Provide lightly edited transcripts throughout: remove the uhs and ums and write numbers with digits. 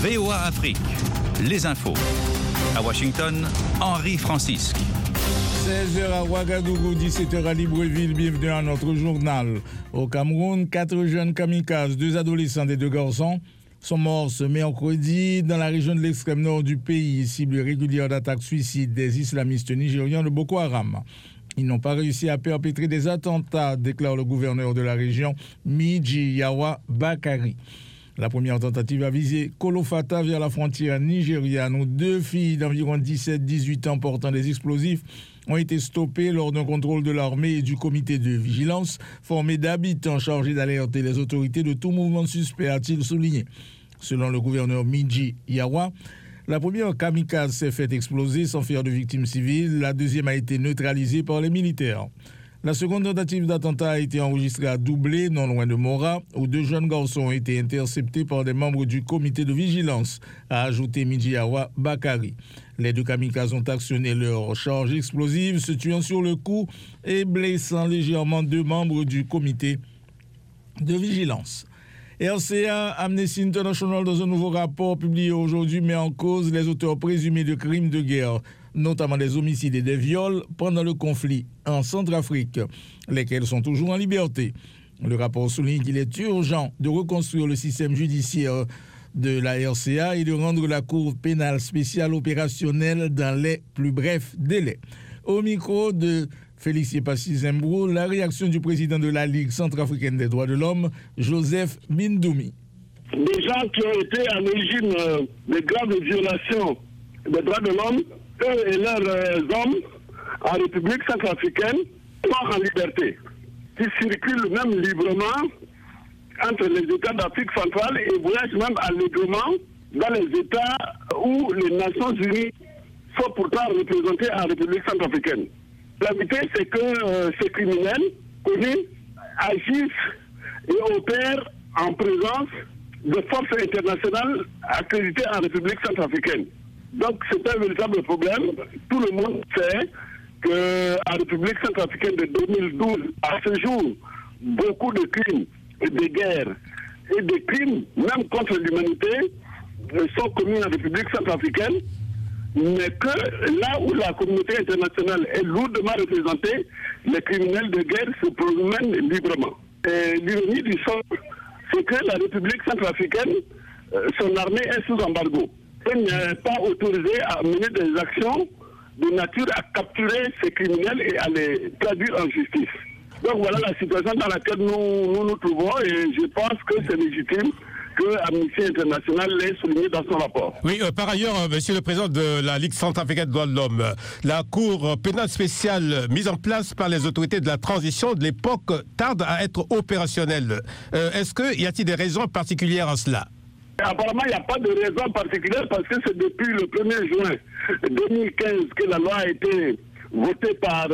VOA Afrique, les infos. À Washington, Henri Francisque. 16h à Ouagadougou, 17h à Libreville, bienvenue à notre journal. Au Cameroun, 4 jeunes kamikazes, 2 adolescents et 2 garçons, sont morts ce mercredi dans la région de l'extrême nord du pays, cible régulière d'attaques suicides des islamistes nigérians de Boko Haram. Ils n'ont pas réussi à perpétrer des attentats, déclare le gouverneur de la région, Mijiyawa Bakari. La première tentative a visé Kolofata vers la frontière nigériane, où 2 filles d'environ 17-18 ans portant des explosifs ont été stoppées lors d'un contrôle de l'armée et du comité de vigilance formé d'habitants chargés d'alerter les autorités de tout mouvement suspect, a-t-il souligné. Selon le gouverneur Mijiyawa, la première kamikaze s'est fait exploser sans faire de victimes civiles, la deuxième a été neutralisée par les militaires. La seconde tentative d'attentat a été enregistrée à Doublé, non loin de Mora, où 2 jeunes garçons ont été interceptés par des membres du comité de vigilance, a ajouté Mijiyawa Bakari. Les 2 kamikazes ont actionné leur charge explosive, se tuant sur le coup et blessant légèrement 2 membres du comité de vigilance. RCA, Amnesty International, dans un nouveau rapport publié aujourd'hui, met en cause les auteurs présumés de crimes de guerre, notamment des homicides et des viols pendant le conflit en Centrafrique, lesquels sont toujours en liberté. Le rapport souligne qu'il est urgent de reconstruire le système judiciaire de la RCA et de rendre la Cour pénale spéciale opérationnelle dans les plus brefs délais. Au micro de Félix Yepassi-Zembrou, la réaction du président de la Ligue centrafricaine des droits de l'homme, Joseph Bindoumi. Des gens qui ont été à l'origine de graves violations des droits de l'homme, eux et leurs hommes en République centrafricaine sont en liberté, qui circulent même librement entre les États d'Afrique centrale et voyagent même allègrement dans les États où les Nations Unies sont pourtant représentées en République centrafricaine. La vérité, c'est que ces criminels connus agissent et opèrent en présence de forces internationales accréditées en République centrafricaine. Donc c'est un véritable problème. Tout le monde sait qu'en République centrafricaine de 2012, à ce jour, beaucoup de crimes et de guerres et des crimes, même contre l'humanité, sont commis en République centrafricaine, mais que là où la communauté internationale est lourdement représentée, les criminels de guerre se promènent librement. Et l'ironie du sort, c'est que la République centrafricaine, son armée est sous embargo. Elle n'est pas autorisée à mener des actions de nature à capturer ces criminels et à les traduire en justice. Donc voilà la situation dans laquelle nous nous trouvons et je pense que c'est légitime que Amnesty International l'ait souligné dans son rapport. Oui, par ailleurs, monsieur le président de la Ligue centrafricaine des droits de l'homme, la Cour pénale spéciale mise en place par les autorités de la transition de l'époque tarde à être opérationnelle. Y a-t-il des raisons particulières à cela? Apparemment, il n'y a pas de raison particulière parce que c'est depuis le 1er juin 2015 que la loi a été votée par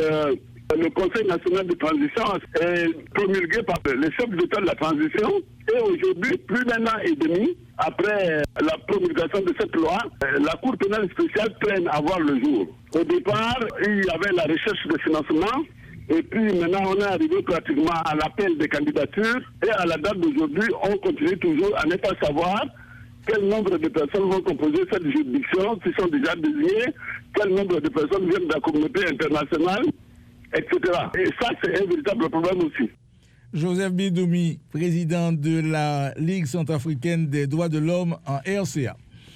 le Conseil national de transition et promulguée par les chefs d'État de la transition. Et aujourd'hui, plus d'1 an et demi après la promulgation de cette loi, la Cour pénale spéciale traîne à voir le jour. Au départ, il y avait la recherche de financement. Et puis maintenant, on est arrivé pratiquement à l'appel des candidatures. Et à la date d'aujourd'hui, on continue toujours à ne pas savoir quel nombre de personnes vont composer cette juridiction, qui sont déjà désignées, quel nombre de personnes viennent de la communauté internationale, etc. Et ça, c'est un véritable problème aussi. Joseph Bindoumi, président de la Ligue centrafricaine des droits de l'homme en RCA.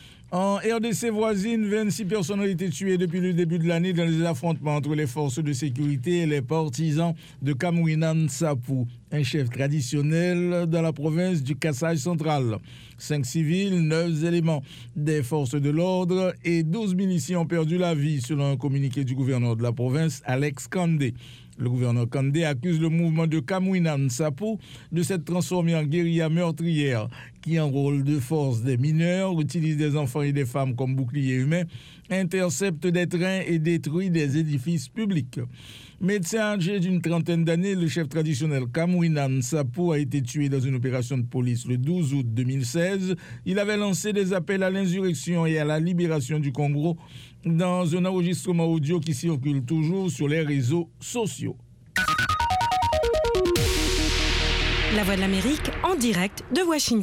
En RDC voisine, 26 personnes ont été tuées depuis le début de l'année dans les affrontements entre les forces de sécurité et les partisans de Kamwina Nsapu, un chef traditionnel dans la province du Kassai central. 5 civils, 9 éléments des forces de l'ordre et 12 miliciens ont perdu la vie, selon un communiqué du gouverneur de la province, Alex Kandé. Le gouverneur Kandé accuse le mouvement de Kamwina Nsapu de s'être transformé en guérilla meurtrière qui enrôle de force des mineurs, utilise des enfants et des femmes comme boucliers humains, intercepte des trains et détruit des édifices publics. Médecin âgé d'une trentaine d'années, le chef traditionnel Kamwina Nsapu a été tué dans une opération de police le 12 août 2016. Il avait lancé des appels à l'insurrection et à la libération du Congo dans un enregistrement audio qui circule toujours sur les réseaux sociaux. La Voix de l'Amérique en direct de Washington.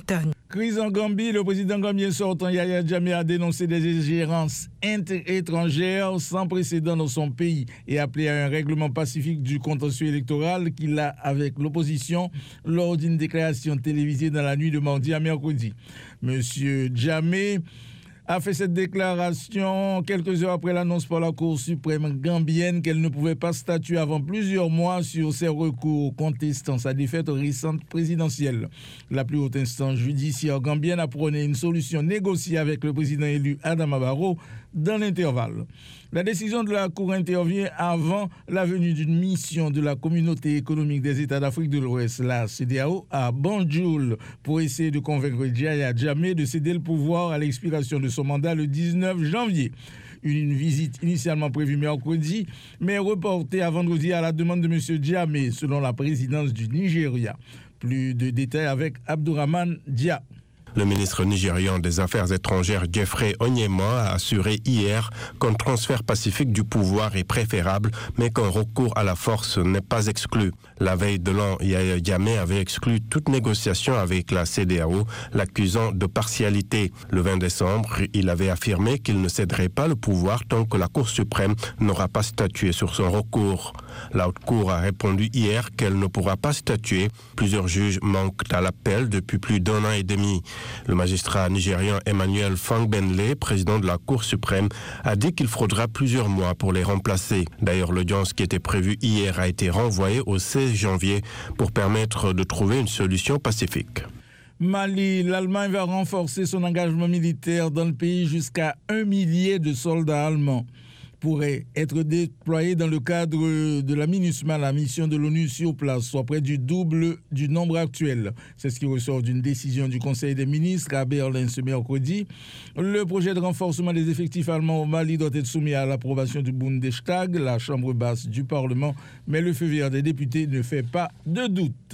Crise en Gambie, le président gambien sortant Yahya Jammeh a dénoncé des ingérences étrangères sans précédent dans son pays et appelé à un règlement pacifique du contentieux électoral qu'il a avec l'opposition lors d'une déclaration télévisée dans la nuit de mardi à mercredi. Monsieur Jammeh a fait cette déclaration quelques heures après l'annonce par la Cour suprême gambienne qu'elle ne pouvait pas statuer avant plusieurs mois sur ses recours contestant sa défaite récente présidentielle. La plus haute instance judiciaire gambienne a prôné une solution négociée avec le président élu Adama Barrow dans l'intervalle. La décision de la Cour intervient avant la venue d'une mission de la Communauté économique des États d'Afrique de l'Ouest, la CEDEAO, à Banjul pour essayer de convaincre Yahya Jammeh de céder le pouvoir à l'expiration de son mandat le 19 janvier. Une visite initialement prévue mercredi, mais reportée à vendredi à la demande de M. Jammeh, selon la présidence du Nigeria. Plus de détails avec Abdourahmane Dia. Le ministre nigérian des Affaires étrangères Jeffrey Onyema a assuré hier qu'un transfert pacifique du pouvoir est préférable, mais qu'un recours à la force n'est pas exclu. La veille de l'an, Yahya Jammeh avait exclu toute négociation avec la CEDEAO, l'accusant de partialité. Le 20 décembre, il avait affirmé qu'il ne céderait pas le pouvoir tant que la Cour suprême n'aura pas statué sur son recours. La Haute Cour a répondu hier qu'elle ne pourra pas statuer. Plusieurs juges manquent à l'appel depuis plus d'1 an et demi. Le magistrat nigérian Emmanuel Fangbenle, président de la Cour suprême, a dit qu'il faudra plusieurs mois pour les remplacer. D'ailleurs, l'audience qui était prévue hier a été renvoyée au 16 janvier pour permettre de trouver une solution pacifique. Mali, l'Allemagne va renforcer son engagement militaire dans le pays jusqu'à 1 millier de soldats allemands pourraient être déployés dans le cadre de la MINUSMA, la mission de l'ONU sur place, soit près du double du nombre actuel. C'est ce qui ressort d'une décision du Conseil des ministres à Berlin ce mercredi. Le projet de renforcement des effectifs allemands au Mali doit être soumis à l'approbation du Bundestag, la chambre basse du Parlement, mais le feu vert des députés ne fait pas de doute.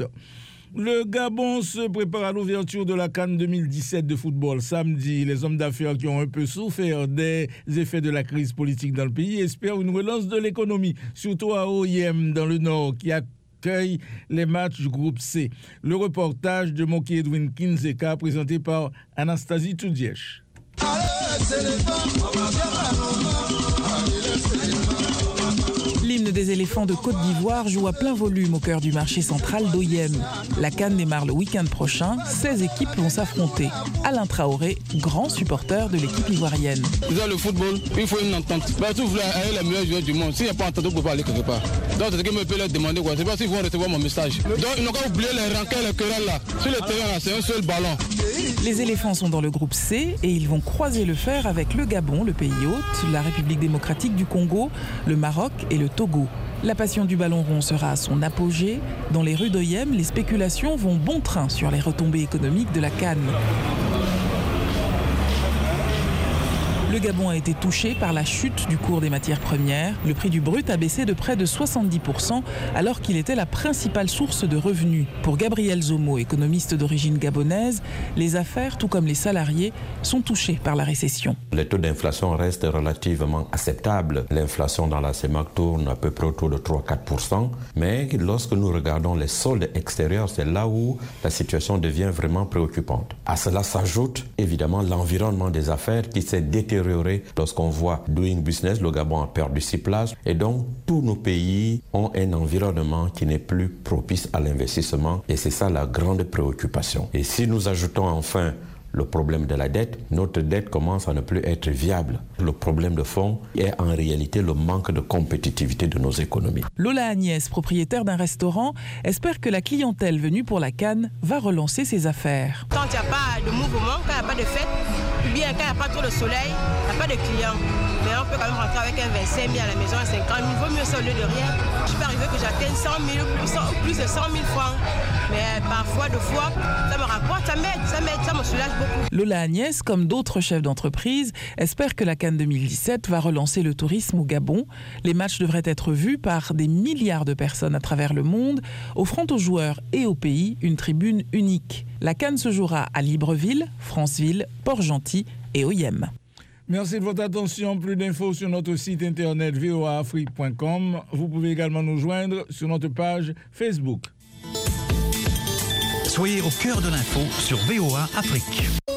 Le Gabon se prépare à l'ouverture de la CAN 2017 de football. Samedi, les hommes d'affaires qui ont un peu souffert des effets de la crise politique dans le pays espèrent une relance de l'économie, surtout à OIM dans le Nord, qui accueille les matchs du groupe C. Le reportage de Moki Edwin Kinzeka, présenté par Anastasie Toudièche. L'hymne des éléphants de Côte d'Ivoire joue à plein volume au cœur du marché central d'Oyem. La CAN démarre le week-end prochain. 16 équipes vont s'affronter. Alain Traoré, grand supporter de l'équipe ivoirienne. Dans le football, il faut une entente. Si vous voulez aller les meilleurs joueurs du monde, s'il n'y a pas d'entente, vous ne pouvez pas aller quelque part. Donc c'est ce que je peux leur demander. Je ne sais pas s'ils vont recevoir mon message. Donc ils n'ont qu'à oublier les rancœurs, les querelles là. Sur le terrain là, c'est un seul ballon. Les éléphants sont dans le groupe C et ils vont croiser le fer avec le Gabon, le pays hôte, la République démocratique du Congo, le Maroc et le Togo. La passion du ballon rond sera à son apogée. Dans les rues d'Oyem, les spéculations vont bon train sur les retombées économiques de la CAN. Le Gabon a été touché par la chute du cours des matières premières. Le prix du brut a baissé de près de 70% alors qu'il était la principale source de revenus. Pour Gabriel Zomo, économiste d'origine gabonaise, les affaires, tout comme les salariés, sont touchés par la récession. Les taux d'inflation restent relativement acceptables. L'inflation dans la CEMAC tourne à peu près autour de 3-4%. Mais lorsque nous regardons les soldes extérieurs, c'est là où la situation devient vraiment préoccupante. À cela s'ajoute évidemment l'environnement des affaires qui s'est détérioré. Lorsqu'on voit Doing Business, le Gabon a perdu 6 places. Et donc, tous nos pays ont un environnement qui n'est plus propice à l'investissement. Et c'est ça la grande préoccupation. Et si nous ajoutons enfin le problème de la dette, notre dette commence à ne plus être viable. Le problème de fond est en réalité le manque de compétitivité de nos économies. Lola Agnès, propriétaire d'un restaurant, espère que la clientèle venue pour la CAN va relancer ses affaires. Quand il n'y a pas de mouvement, quand il n'y a pas de fête, ou bien quand il n'y a pas trop de soleil, il n'y a pas de clients. Mais on peut quand même rentrer avec un 25 000 à la maison, un 50 000, il vaut mieux ça au lieu de rien. Je peux arriver que j'atteigne 100 000 ou plus de 100 000 francs. Mais parfois, de fois, ça me rapporte, ça m'aide, ça me soulage beaucoup. Lola Agnès, comme d'autres chefs d'entreprise, espère que la CAN 2017 va relancer le tourisme au Gabon. Les matchs devraient être vus par des milliards de personnes à travers le monde, offrant aux joueurs et au pays une tribune unique. La CAN se jouera à Libreville, Franceville, Port-Gentil et Oyem. Merci de votre attention. Plus d'infos sur notre site internet voaafrique.com. Vous pouvez également nous joindre sur notre page Facebook. Soyez au cœur de l'info sur VOA Afrique.